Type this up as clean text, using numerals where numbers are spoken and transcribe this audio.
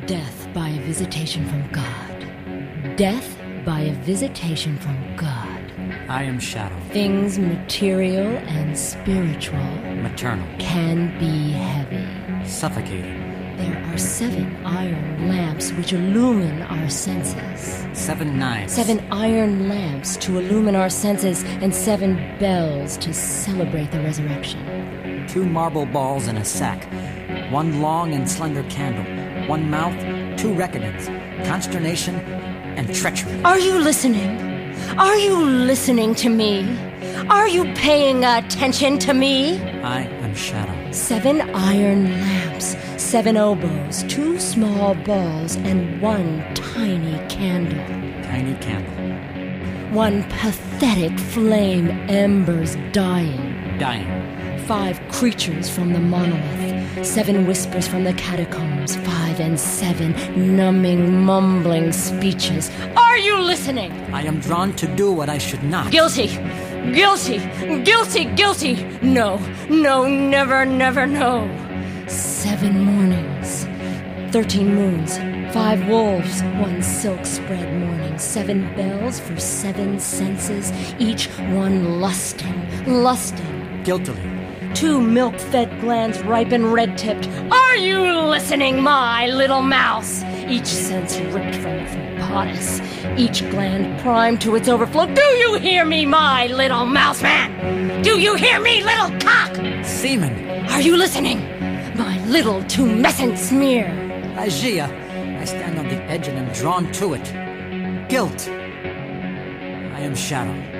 Death by a visitation from God. Death by a visitation from God. I am Shadow. Things material and spiritual Maternal. can be heavy. Suffocating. There are 7 iron lamps which illumine our senses. 7 knives. 7 iron lamps to illumine our senses, and 7 bells to celebrate the resurrection. 2 marble balls in a sack. 1 long and slender candle. 1 mouth. 2 reckonings. Consternation and treachery. Are you listening? Are you listening to me? Are you paying attention to me? I am Shadow. 7 iron lamps, 7 oboes, 2 small balls, and 1 tiny candle. Tiny candle. 1 pathetic flame, embers dying. Dying. 5 creatures from the monolith, 7 whispers from the catacombs, 5 and 7 numbing, mumbling speeches. Are you listening? I am drawn to do what I should not. Guilty! Guilty! Guilty! Guilty! No, no, never, never, no. 7 mornings, 13 moons, 5 wolves, 1 silk spread morning, 7 bells for 7 senses, each one lusting, lusting. Guiltily. 2 milk-fed glands ripe and red-tipped. Are you listening, my little mouse? Each sense ripped from its bodice, each gland primed to its overflow. Do you hear me, my little mouse man? Do you hear me, little cock? Semen. Are you listening, my little tumescent smear? Aegea. I stand on the edge and am drawn to it. Guilt. I am Shadow.